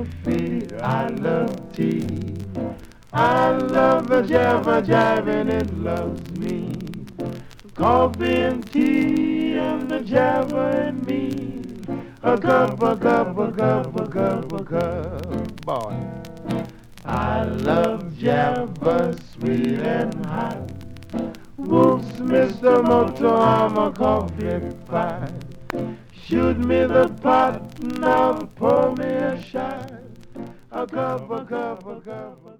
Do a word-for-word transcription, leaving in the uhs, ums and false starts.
coffee, I love tea. I love the Java Jive and it loves me. Coffee and tea and the Java and me. A cup, a cup, a cup, a cup, a cup, boy. I love Java, sweet and hot. Whoops, Mister Moto, I'm a coffee pot. Shoot me the pot, now pour me a shot. A cup, a cup, a cup, a cup.